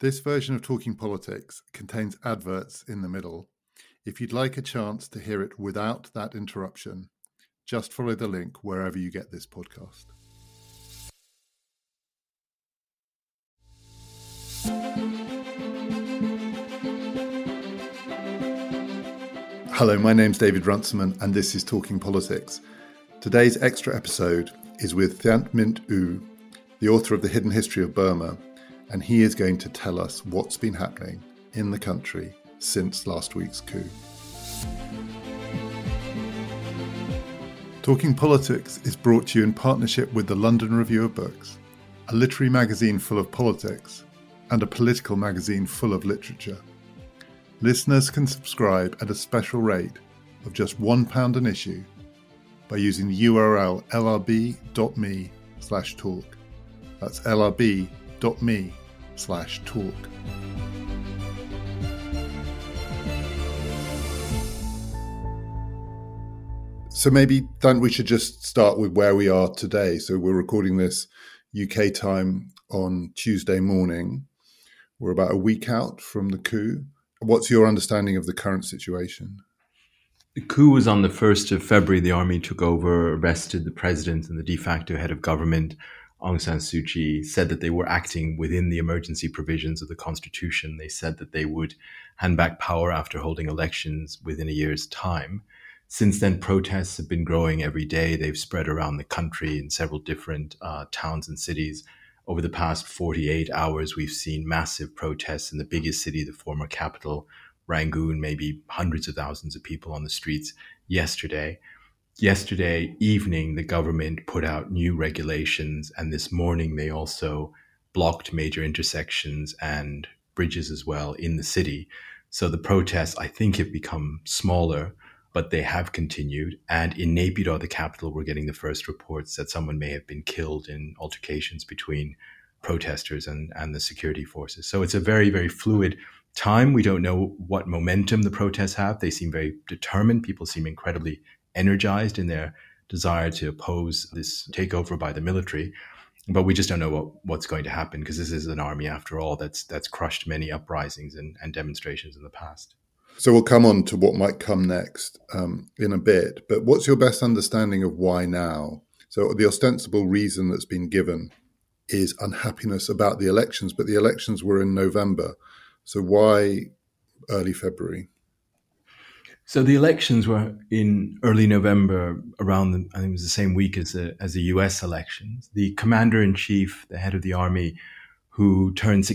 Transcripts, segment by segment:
This version of Talking Politics contains adverts in the middle. If you'd like a chance to hear it without that interruption, just follow the link wherever you get this podcast. Hello, my name's David Runciman and this is Talking Politics. Today's extra episode is with Thiant Minh U, the author of The Hidden History of Burma, and he is going to tell us what's been happening in the country since last week's coup. Talking Politics is brought to you in partnership with the London Review of Books, a literary magazine full of politics and a political magazine full of literature. Listeners can subscribe at a special rate of just £1 an issue by using the URL lrb.me/talk. That's lrb.me/talk. So maybe, Dan, we should just start with where we are today. So we're recording this UK time on Tuesday morning. We're about a week out from the coup. What's your understanding of the current situation? The coup was on the 1st of February. The army took over, arrested the president and the de facto head of government, Aung San Suu Kyi, said that they were acting within the emergency provisions of the constitution. They said that they would hand back power after holding elections within a year's time. Since then, protests have been growing every day. They've spread around the country in several different towns and cities. Over the past 48 hours, we've seen massive protests in the biggest city, the former capital, Rangoon, maybe hundreds of thousands of people on the streets yesterday. Yesterday evening, the government put out new regulations, and this morning they also blocked major intersections and bridges as well in the city. So the protests, I think, have become smaller, but they have continued. And in Naypyidaw, the capital, we're getting the first reports that someone may have been killed in altercations between protesters and the security forces. So it's a very, very fluid time. We don't know what momentum the protests have. They seem very determined. People seem incredibly energized in their desire to oppose this takeover by the military. But we just don't know what's going to happen, because this is an army, after all, that's crushed many uprisings and demonstrations in the past. So we'll come on to what might come next in a bit. But what's your best understanding of why now? So the ostensible reason that's been given is unhappiness about the elections, but the elections were in November. So why early February? So the elections were in early November, around I think it was the same week as the US elections. The commander-in-chief, the head of the army, who turned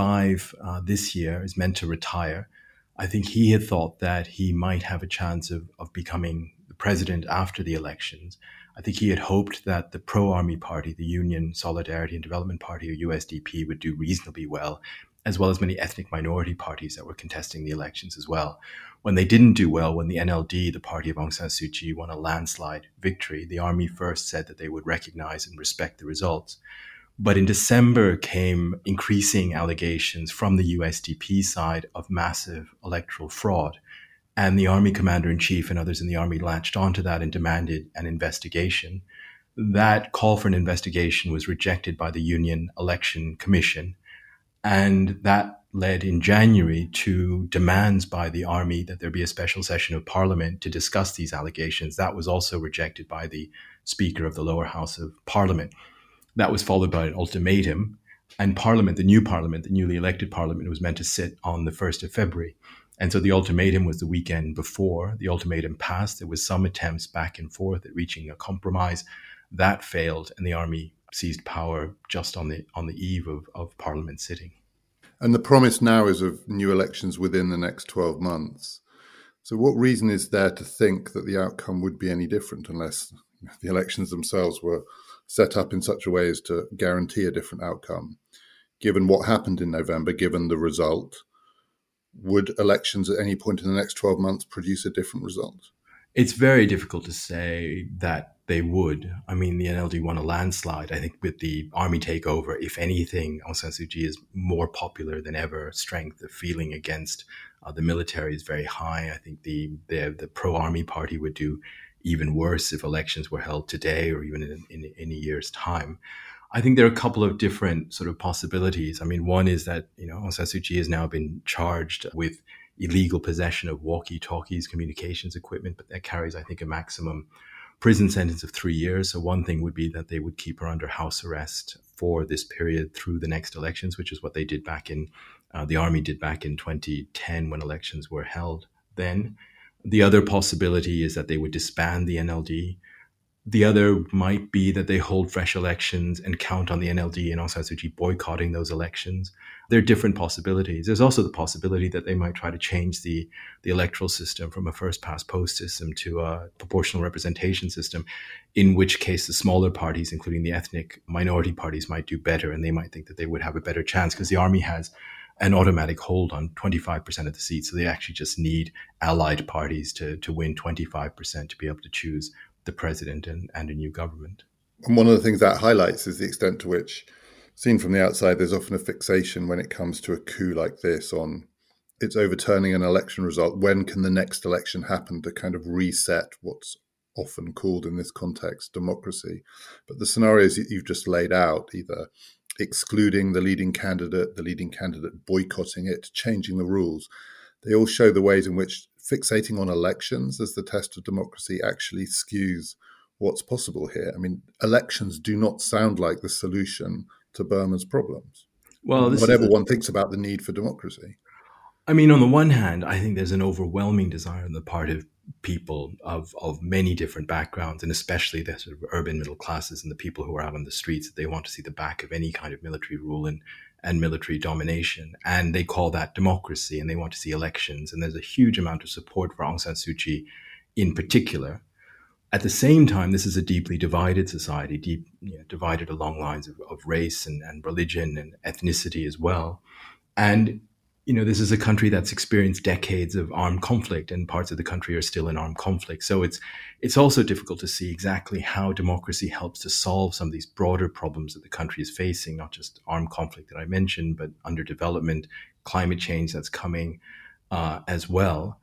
65 this year, is meant to retire. I think he had thought that he might have a chance of becoming the president after the elections. I think he had hoped that the pro-army party, the Union Solidarity and Development Party, or USDP, would do reasonably well as many ethnic minority parties that were contesting the elections as well. When they didn't do well, when the NLD, the party of Aung San Suu Kyi, won a landslide victory, the army first said that they would recognize and respect the results. But in December came increasing allegations from the USDP side of massive electoral fraud. And the army commander-in-chief and others in the army latched onto that and demanded an investigation. That call for an investigation was rejected by the Union Election Commission. And that led in January to demands by the army that there be a special session of parliament to discuss these allegations. That was also rejected by the Speaker of the lower house of Parliament. That was followed by an ultimatum, and Parliament, the newly elected Parliament, was meant to sit on the 1st of February. And so the ultimatum was the weekend before. The ultimatum passed. There was some attempts back and forth at reaching a compromise. That failed, and the army seized power just on the eve of Parliament sitting. And the promise now is of new elections within the next 12 months. So what reason is there to think that the outcome would be any different unless the elections themselves were set up in such a way as to guarantee a different outcome? Given what happened in November, given the result, would elections at any point in the next 12 months produce a different result? It's very difficult to say that they would. I mean, the NLD won a landslide. I think with the army takeover, if anything, Aung San Suu Kyi is more popular than ever. Strength, the feeling against the military is very high. I think the pro-army party would do even worse if elections were held today or even in a year's time. I think there are a couple of different sort of possibilities. I mean, one is that, Aung San Suu Kyi has now been charged with illegal possession of walkie-talkies, communications equipment, but that carries, I think, a maximum prison sentence of 3 years. So one thing would be that they would keep her under house arrest for this period through the next elections, which is what they did the army did back in 2010 when elections were held then. The other possibility is that they would disband the NLD. The other might be that they hold fresh elections and count on the NLD and Aung San Suu Kyi boycotting those elections. There are different possibilities. There's also the possibility that they might try to change the electoral system from a first-past-post system to a proportional representation system, in which case the smaller parties, including the ethnic minority parties, might do better, and they might think that they would have a better chance because the army has an automatic hold on 25% of the seats. So they actually just need allied parties to win 25% to be able to choose the president and a new government. And one of the things that highlights is the extent to which, seen from the outside, there's often a fixation when it comes to a coup like this on it's overturning an election result. When can the next election happen to kind of reset what's often called in this context democracy? But the scenarios that you've just laid out, either excluding the leading candidate boycotting it, changing the rules, they all show the ways in which fixating on elections as the test of democracy actually skews what's possible here. I mean, elections do not sound like the solution to Burma's problems. Well, whatever one thinks about the need for democracy. I mean, on the one hand, I think there's an overwhelming desire on the part of people of many different backgrounds, and especially the sort of urban middle classes and the people who are out on the streets, that they want to see the back of any kind of military rule and military domination. And they call that democracy, and they want to see elections. And there's a huge amount of support for Aung San Suu Kyi in particular. At the same time, this is a deeply divided society, divided along lines of race and religion and ethnicity as well. And this is a country that's experienced decades of armed conflict, and parts of the country are still in armed conflict. So it's also difficult to see exactly how democracy helps to solve some of these broader problems that the country is facing, not just armed conflict that I mentioned, but underdevelopment, climate change that's coming as well.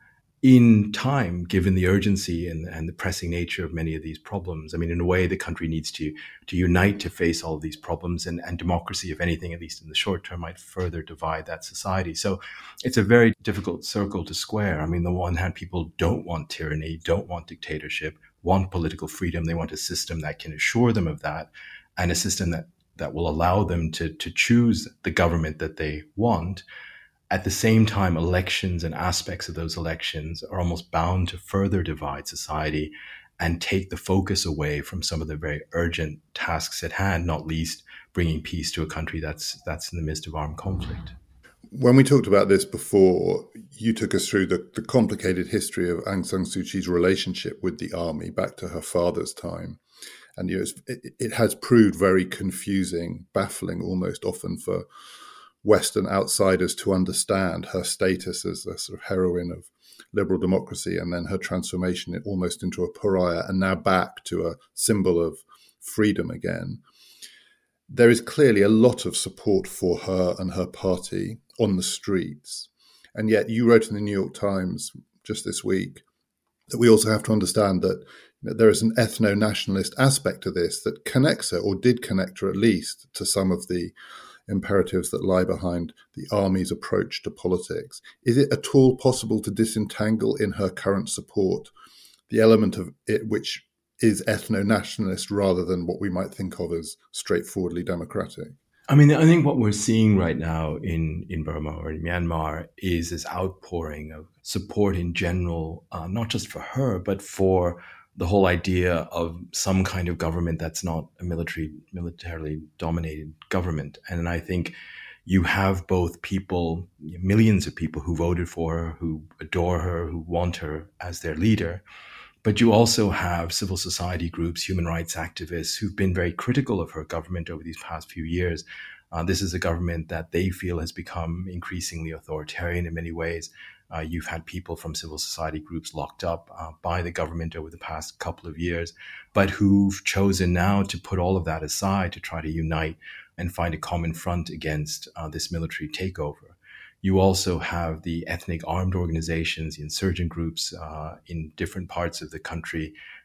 In time, given the urgency and the pressing nature of many of these problems, I mean, in a way, the country needs to unite to face all of these problems, and democracy, if anything, at least in the short term, might further divide that society. So it's a very difficult circle to square. I mean, on the one hand, people don't want tyranny, don't want dictatorship, want political freedom. They want a system that can assure them of that, and a system that will allow them to choose the government that they want. At the same time, elections and aspects of those elections are almost bound to further divide society and take the focus away from some of the very urgent tasks at hand, not least bringing peace to a country that's in the midst of armed conflict. When we talked about this before, you took us through the complicated history of Aung San Suu Kyi's relationship with the army back to her father's time. And it has proved very confusing, baffling almost often for Western outsiders to understand her status as a sort of heroine of liberal democracy, and then her transformation almost into a pariah, and now back to a symbol of freedom again. There is clearly a lot of support for her and her party on the streets. And yet you wrote in the New York Times just this week that we also have to understand that there is an ethno-nationalist aspect to this that connects her, or did connect her at least, to some of the imperatives that lie behind the army's approach to politics. Is it at all possible to disentangle in her current support the element of it which is ethno-nationalist rather than what we might think of as straightforwardly democratic? I mean, I think what we're seeing right now in Burma or in Myanmar is this outpouring of support in general, not just for her, but for the whole idea of some kind of government that's not a militarily dominated government. And I think you have both people, millions of people who voted for her, who adore her, who want her as their leader. But you also have civil society groups, human rights activists who've been very critical of her government over these past few years. This is a government that they feel has become increasingly authoritarian in many ways. You've had people from civil society groups locked up by the government over the past couple of years, but who've chosen now to put all of that aside to try to unite and find a common front against this military takeover. You also have the ethnic armed organizations, the insurgent groups in different parts of the country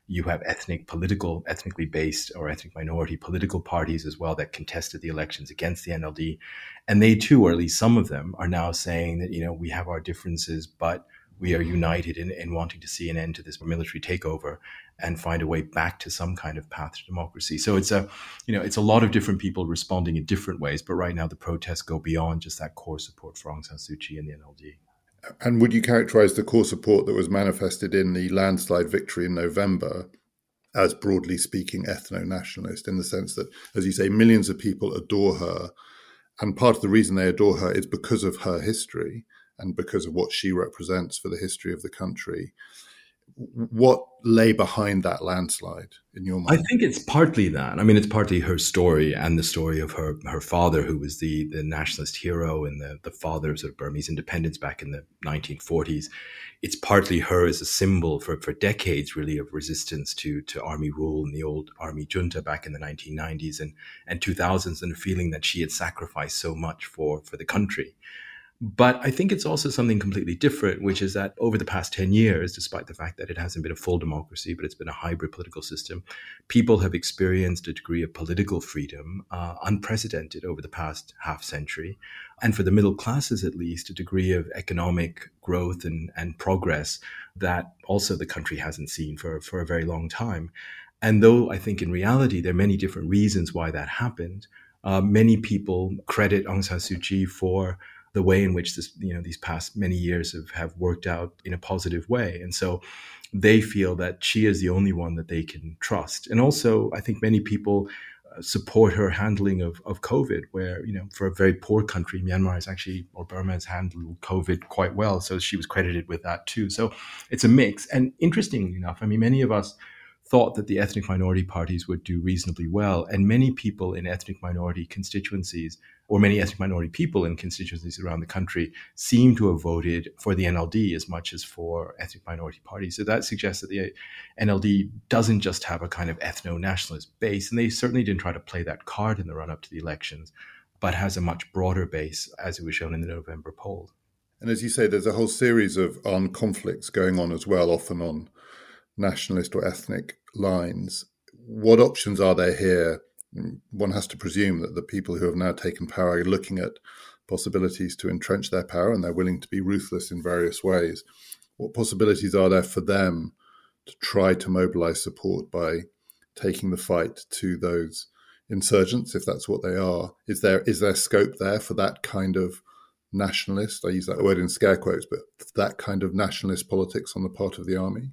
You have ethnically based or ethnic minority political parties as well that contested the elections against the NLD. And they too, or at least some of them, are now saying that, we have our differences, but we are united in wanting to see an end to this military takeover and find a way back to some kind of path to democracy. So it's a lot of different people responding in different ways. But right now the protests go beyond just that core support for Aung San Suu Kyi and the NLD. And would you characterize the core support that was manifested in the landslide victory in November as, broadly speaking, ethno-nationalist, in the sense that, as you say, millions of people adore her, and part of the reason they adore her is because of her history and because of what she represents for the history of the country? What lay behind that landslide in your mind? I think it's partly that. I mean, it's partly her story and the story of her father, who was the nationalist hero and the father of sort of Burmese independence back in the 1940s. It's partly her as a symbol for decades, really, of resistance to army rule and the old army junta back in the 1990s and 2000s, and a feeling that she had sacrificed so much for the country. But I think it's also something completely different, which is that over the past 10 years, despite the fact that it hasn't been a full democracy, but it's been a hybrid political system, people have experienced a degree of political freedom unprecedented over the past half century. And for the middle classes, at least, a degree of economic growth and progress that also the country hasn't seen for a very long time. And though I think in reality, there are many different reasons why that happened, many people credit Aung San Suu Kyi for the way in which these past many years have worked out in a positive way. And so they feel that she is the only one that they can trust. And also, I think many people support her handling of COVID, where, for a very poor country, Burma has handled COVID quite well. So she was credited with that too. So it's a mix. And interestingly enough, I mean, many of us thought that the ethnic minority parties would do reasonably well. And many people in ethnic minority constituencies, or many ethnic minority people in constituencies around the country, seem to have voted for the NLD as much as for ethnic minority parties. So that suggests that the NLD doesn't just have a kind of ethno-nationalist base, and they certainly didn't try to play that card in the run-up to the elections, but has a much broader base, as it was shown in the November poll. And as you say, there's a whole series of armed conflicts going on as well, often on nationalist or ethnic lines. What options are there here? One has to presume that the people who have now taken power are looking at possibilities to entrench their power, and they're willing to be ruthless in various ways. What possibilities are there for them to try to mobilize support by taking the fight to those insurgents, if that's what they are? Is there scope there for that kind of nationalist, I use that word in scare quotes, but that kind of nationalist politics on the part of the army?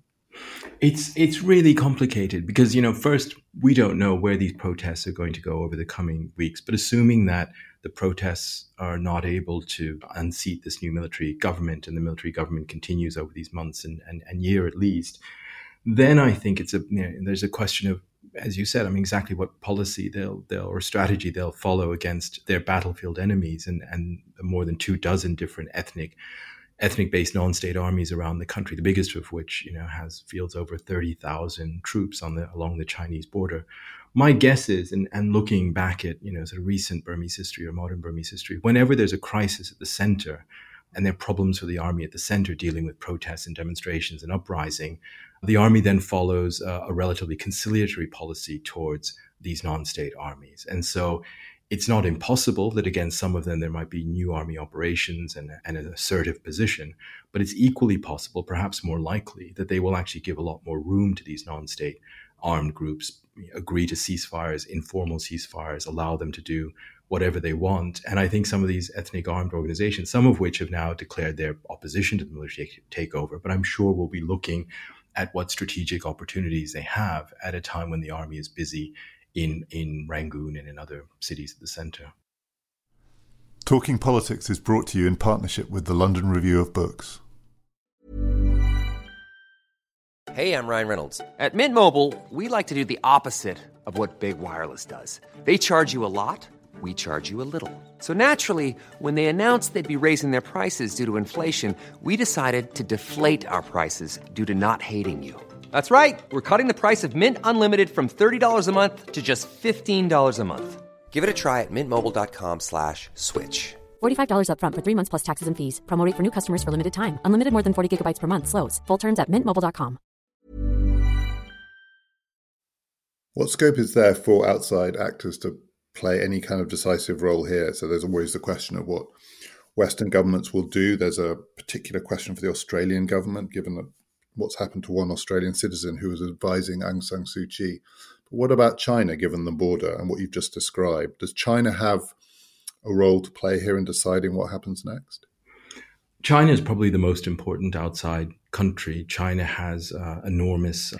It's really complicated because, first, we don't know where these protests are going to go over the coming weeks. But assuming that the protests are not able to unseat this new military government, and the military government continues over these months and year at least, then I think there's a question of, as you said, exactly what policy or strategy they'll follow against their battlefield enemies and more than 24 different ethnic-based non-state armies around the country, the biggest of which, has fields over 30,000 troops along the Chinese border. My guess is, and looking back at, sort of recent Burmese history or modern Burmese history, whenever there's a crisis at the center and there are problems for the army at the center dealing with protests and demonstrations and uprising, the army then follows a relatively conciliatory policy towards these non-state armies. And so it's not impossible that against some of them there might be new army operations and an assertive position, but it's equally possible, perhaps more likely, that they will actually give a lot more room to these non-state armed groups, agree to ceasefires, informal ceasefires, allow them to do whatever they want. And I think some of these ethnic armed organizations, some of which have now declared their opposition to the military takeover, but I'm sure we'll be looking at what strategic opportunities they have at a time when the army is busy in Rangoon and in other cities at the centre. Talking Politics is brought to you in partnership with the London Review of Books. Hey, I'm Ryan Reynolds. At Mint Mobile, we like to do the opposite of what Big Wireless does. They charge you a lot, we charge you a little. So naturally, when they announced they'd be raising their prices due to inflation, we decided to deflate our prices due to not hating you. That's right. We're cutting the price of Mint Unlimited from $30 a month to just $15 a month. Give it a try at mintmobile.com/switch. $45 up front for 3 months plus taxes and fees. Promo rate for new customers for limited time. Unlimited more than 40 gigabytes per month slows. Full terms at mintmobile.com. What scope is there for outside actors to play any kind of decisive role here? So there's always the question of what Western governments will do. There's a particular question for the Australian government, given that what's happened to one Australian citizen who was advising Aung San Suu Kyi. But what about China, given the border and what you've just described? Does China have a role to play here in deciding what happens next? China is probably the most important outside country. China has enormous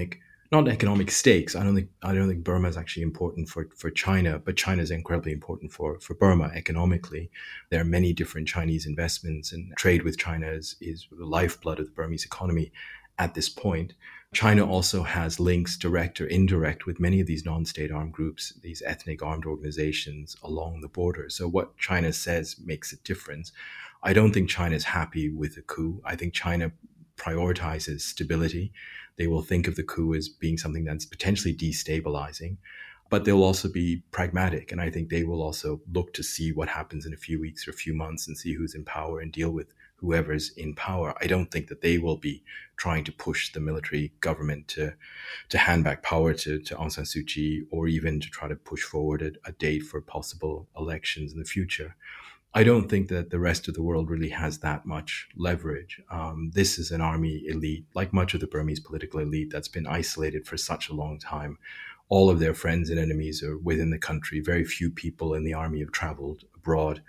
not economic stakes. I don't think Burma is actually important for China, but China is incredibly important for Burma economically. There are many different Chinese investments, and trade with China is the lifeblood of the Burmese economy at this point. China also has links, direct or indirect, with many of these non-state armed groups, these ethnic armed organizations along the border. So what China says makes a difference. I don't think China is happy with a coup. I think China prioritizes stability. They will think of the coup as being something that's potentially destabilizing, but they'll also be pragmatic. And I think they will also look to see what happens in a few weeks or a few months and see who's in power and deal with whoever's in power. I don't think that they will be trying to push the military government to hand back power to Aung San Suu Kyi, or even to try to push forward a date for possible elections in the future. I don't think that the rest of the world really has that much leverage. This is an army elite, like much of the Burmese political elite, that's been isolated for such a long time. All of their friends and enemies are within the country. Very few people in the army have traveled abroad.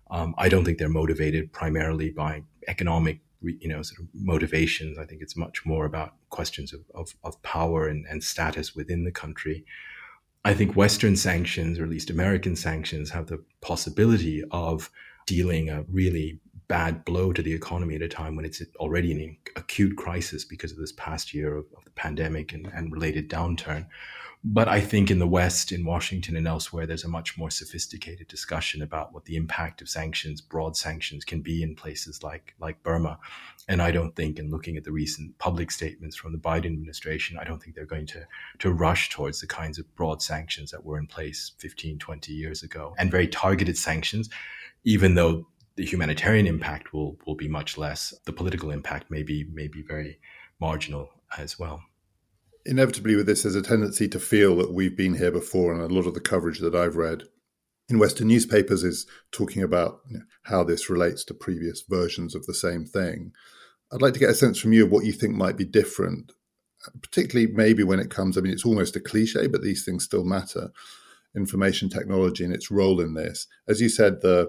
I don't think they're motivated primarily by economic, sort of motivations. I think it's much more about questions of power and status within the country. I think Western sanctions, or at least American sanctions, have the possibility of dealing a really bad blow to the economy at a time when it's already in an acute crisis because of this past year of the pandemic and related downturn. But I think in the West, in Washington and elsewhere, there's a much more sophisticated discussion about what the impact of sanctions, broad sanctions, can be in places like Burma. And I don't think, in looking at the recent public statements from the Biden administration, I don't think they're going to rush towards the kinds of broad sanctions that were in place 15, 20 years ago, and very targeted sanctions, even though the humanitarian impact will be much less. The political impact may be very marginal as well. Inevitably with this, there's a tendency to feel that we've been here before, and a lot of the coverage that I've read in Western newspapers is talking about how this relates to previous versions of the same thing. I'd like to get a sense from you of what you think might be different, particularly maybe when it comes, it's almost a cliche, but these things still matter, information technology and its role in this. As you said, the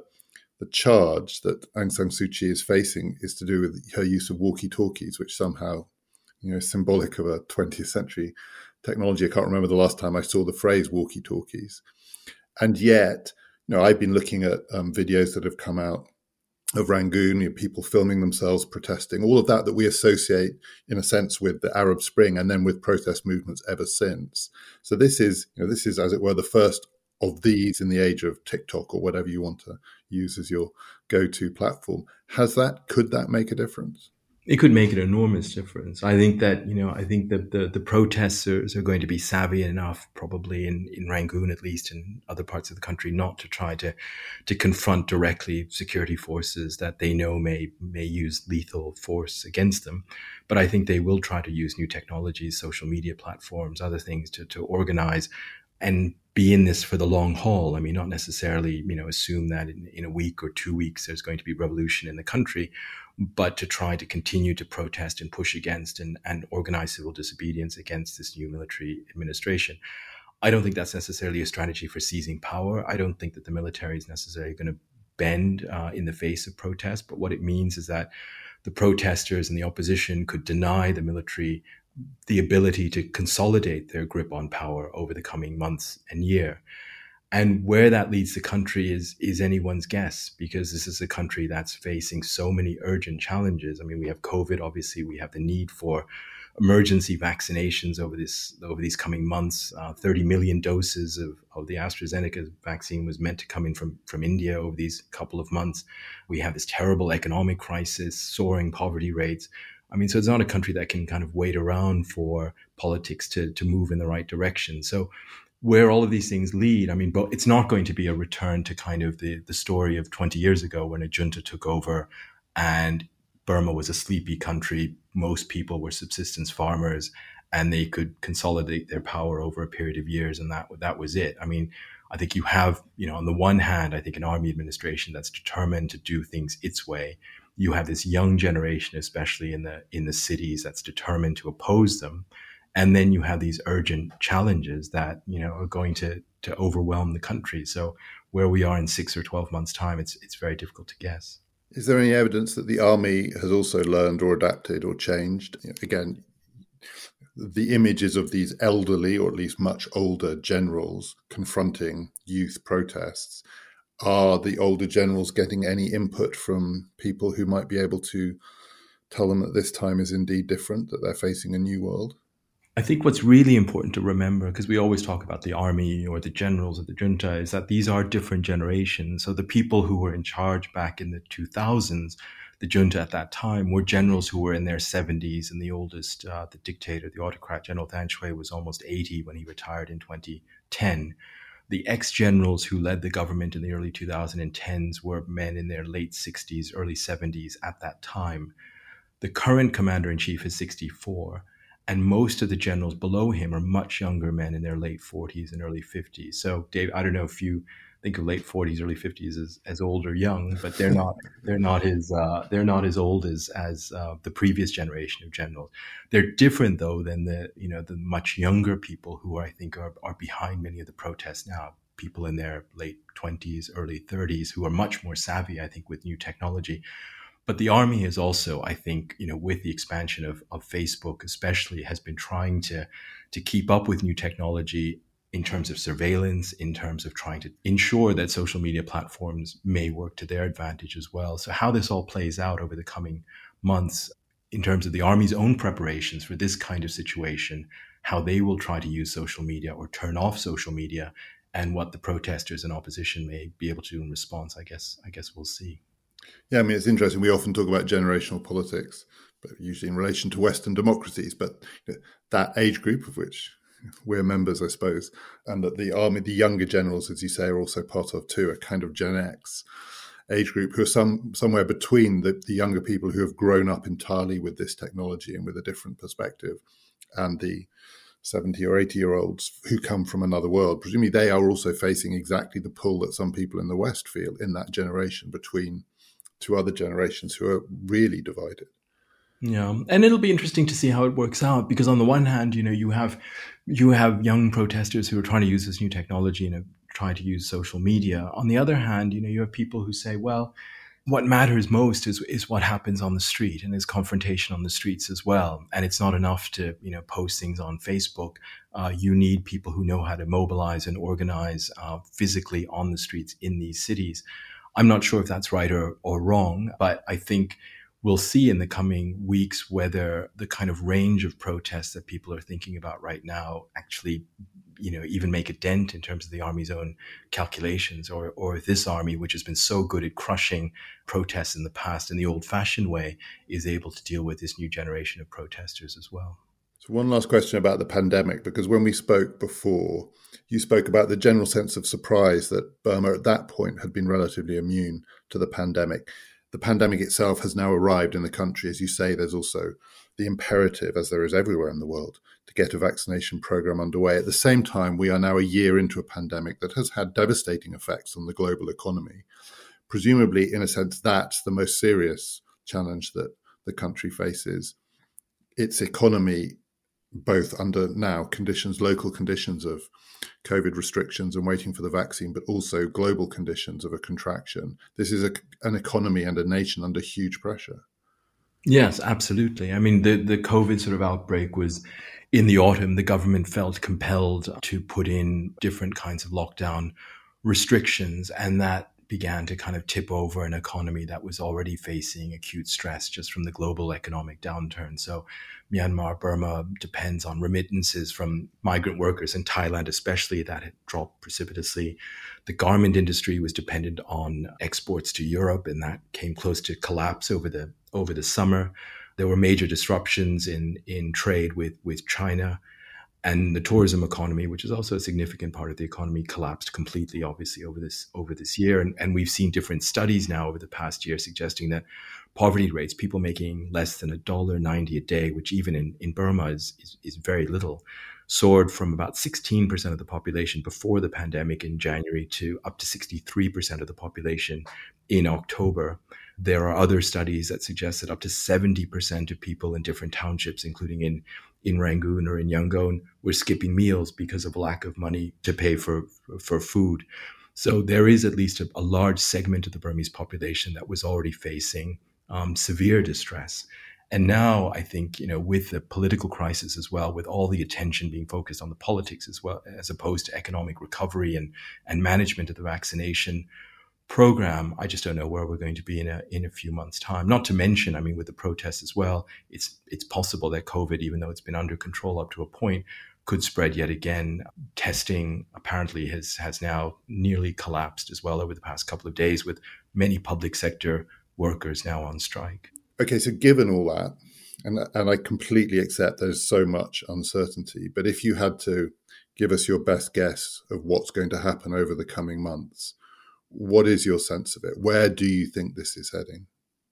charge that Aung San Suu Kyi is facing is to do with her use of walkie-talkies, which somehow symbolic of a 20th century technology. I can't remember the last time I saw the phrase walkie-talkies. And yet, I've been looking at videos that have come out of Rangoon, people filming themselves protesting, all of that we associate in a sense with the Arab Spring and then with protest movements ever since. So this is, as it were, the first of these in the age of TikTok or whatever you want to use as your go-to platform. Could that make a difference? It could make an enormous difference. I think that, the protesters are going to be savvy enough, probably in Rangoon, at least in other parts of the country, not to try to confront directly security forces that they know may use lethal force against them. But I think they will try to use new technologies, social media platforms, other things to organize and be in this for the long haul. Not necessarily, assume that in a week or 2 weeks there's going to be revolution in the country, but to try to continue to protest and push against and organize civil disobedience against this new military administration. I don't think that's necessarily a strategy for seizing power. I don't think that the military is necessarily going to bend in the face of protest, but what it means is that the protesters and the opposition could deny the military the ability to consolidate their grip on power over the coming months and year. And where that leads the country is anyone's guess, because this is a country that's facing so many urgent challenges. We have COVID, obviously. We have the need for emergency vaccinations over these coming months. 30 million doses of the AstraZeneca vaccine was meant to come in from India over these couple of months. We have this terrible economic crisis, soaring poverty rates. So it's not a country that can kind of wait around for politics to move in the right direction. So where all of these things lead, but it's not going to be a return to kind of the story of 20 years ago when a junta took over and Burma was a sleepy country. Most people were subsistence farmers and they could consolidate their power over a period of years. And that was it. I mean, I think you have, on the one hand, I think an army administration that's determined to do things its way. You have this young generation, especially in the cities, that's determined to oppose them. And then you have these urgent challenges that, are going to overwhelm the country. So where we are in 6 or 12 months' time, it's very difficult to guess. Is there any evidence that the army has also learned or adapted or changed? Again, the images of these elderly, or at least much older generals confronting youth protests, are the older generals getting any input from people who might be able to tell them that this time is indeed different, that they're facing a new world? I think what's really important to remember, because we always talk about the army or the generals of the junta, is that these are different generations. So the people who were in charge back in the 2000s, the junta at that time, were generals who were in their 70s. And the oldest, the dictator, the autocrat, General Than Shwe, was almost 80 when he retired in 2010. The ex-generals who led the government in the early 2010s were men in their late 60s, early 70s at that time. The current commander-in-chief is 64. And most of the generals below him are much younger men in their late 40s and early 50s. So, Dave, I don't know if you think of late 40s, early 50s as old or young, but they're not as old as the previous generation of generals. They're different, though, than the much younger people who I think are behind many of the protests now. People in their late 20s, early 30s, who are much more savvy, I think, with new technology. But the army is also, I think, with the expansion of Facebook especially, has been trying to keep up with new technology in terms of surveillance, in terms of trying to ensure that social media platforms may work to their advantage as well. So how this all plays out over the coming months in terms of the army's own preparations for this kind of situation, how they will try to use social media or turn off social media, and what the protesters and opposition may be able to do in response, I guess we'll see. Yeah, I mean, it's interesting. We often talk about generational politics, but usually in relation to Western democracies. But that age group, of which we're members, I suppose, and that the army, the younger generals, as you say, are also part of too, a kind of Gen X age group who are somewhere between the younger people who have grown up entirely with this technology and with a different perspective, and the 70 or 80-year-olds who come from another world. Presumably they are also facing exactly the pull that some people in the West feel in that generation between two other generations who are really divided. Yeah, and it'll be interesting to see how it works out, because on the one hand, you have young protesters who are trying to use this new technology and trying to use social media. On the other hand, you have people who say, well, what matters most is what happens on the street, and is confrontation on the streets as well. And it's not enough to post things on Facebook. You need people who know how to mobilize and organize physically on the streets in these cities. I'm not sure if that's right or wrong, but I think we'll see in the coming weeks whether the kind of range of protests that people are thinking about right now actually, even make a dent in terms of the army's own calculations, or if this army, which has been so good at crushing protests in the past in the old-fashioned way, is able to deal with this new generation of protesters as well. So one last question about the pandemic, because when we spoke before, you spoke about the general sense of surprise that Burma at that point had been relatively immune to the pandemic. The pandemic itself has now arrived in the country. As you say, there's also the imperative, as there is everywhere in the world, to get a vaccination program underway. At the same time, we are now a year into a pandemic that has had devastating effects on the global economy. Presumably, in a sense, that's the most serious challenge that the country faces. Its economy, both under now local conditions of COVID restrictions and waiting for the vaccine, but also global conditions of a contraction. This is an economy and a nation under huge pressure. Yes, absolutely. I mean, the COVID sort of outbreak was in the autumn. The government felt compelled to put in different kinds of lockdown restrictions, and that began to kind of tip over an economy that was already facing acute stress just from the global economic downturn. So Myanmar, Burma depends on remittances from migrant workers, in Thailand especially, that had dropped precipitously. The garment industry was dependent on exports to Europe, and that came close to collapse over the summer. There were major disruptions in trade with China. And the tourism economy, which is also a significant part of the economy, collapsed completely, obviously, over this year. And we've seen different studies now over the past year suggesting that poverty rates, people making less than $1.90 a day, which even in Burma is very little, soared from about 16% of the population before the pandemic in January to up to 63% of the population in October. There are other studies that suggest that up to 70% of people in different townships, including in Rangoon or in Yangon, were skipping meals because of lack of money to pay for food. So there is at least a large segment of the Burmese population that was already facing severe distress. And now I think, with the political crisis as well, with all the attention being focused on the politics as well, as opposed to economic recovery and management of the vaccination program, I just don't know where we're going to be in a few months' time. Not to mention, with the protests as well, it's possible that COVID, even though it's been under control up to a point, could spread yet again. Testing apparently has now nearly collapsed as well over the past couple of days, with many public sector workers now on strike. Okay, so given all that, and I completely accept there's so much uncertainty, but if you had to give us your best guess of what's going to happen over the coming months, what is your sense of it? Where do you think this is heading?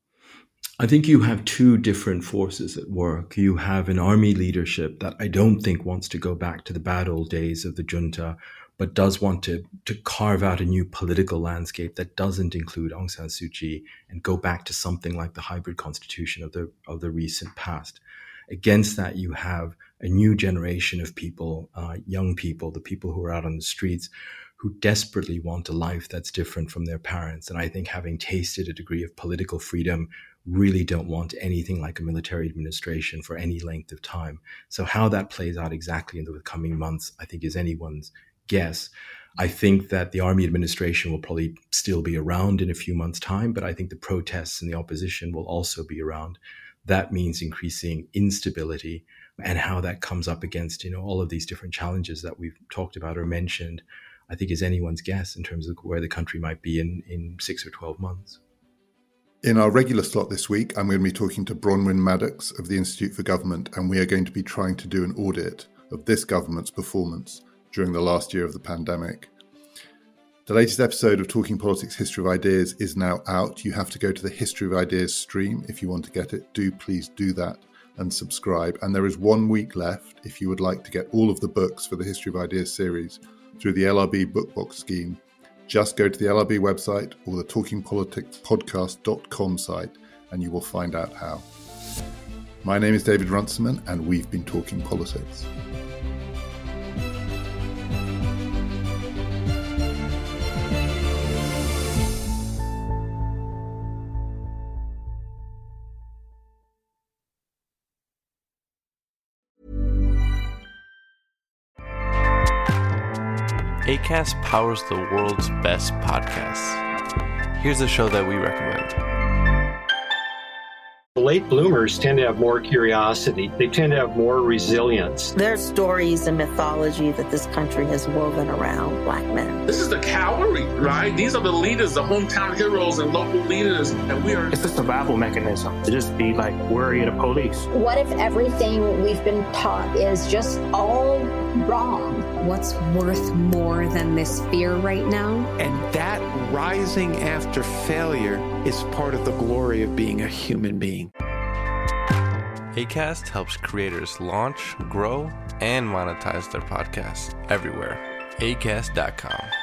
I think you have two different forces at work. You have an army leadership that I don't think wants to go back to the bad old days of the junta, but does want to carve out a new political landscape that doesn't include Aung San Suu Kyi and go back to something like the hybrid constitution of the recent past. Against that, you have a new generation of people, young people, the people who are out on the streets, who desperately want a life that's different from their parents. And I think having tasted a degree of political freedom, really don't want anything like a military administration for any length of time. So how that plays out exactly in the coming months, I think, is anyone's guess. I think that the army administration will probably still be around in a few months' time, but I think the protests and the opposition will also be around. That means increasing instability, and how that comes up against, all of these different challenges that we've talked about or mentioned, I think is anyone's guess in terms of where the country might be in 6 or 12 months. In our regular slot this week, I'm going to be talking to Bronwyn Maddox of the Institute for Government, and we are going to be trying to do an audit of this government's performance during the last year of the pandemic. The latest episode of Talking Politics History of Ideas is now out. You have to go to the History of Ideas stream if you want to get it. Please do that and subscribe. And there is 1 week left if you would like to get all of the books for the History of Ideas series through the LRB Bookbox scheme. Just go to the LRB website or the talkingpoliticspodcast.com site and you will find out how. My name is David Runciman and we've been talking politics. Acast powers the world's best podcasts. Here's a show that we recommend. Late bloomers tend to have more curiosity. They tend to have more resilience. There's stories and mythology that this country has woven around Black men. This is the cavalry, right? These are the leaders, the hometown heroes and local leaders, and we are... It's a survival mechanism to just be like worry of the police. What if everything we've been taught is just all wrong? What's worth more than this fear right now? And that rising after failure is part of the glory of being a human being. Acast helps creators launch, grow, and monetize their podcasts everywhere. Acast.com.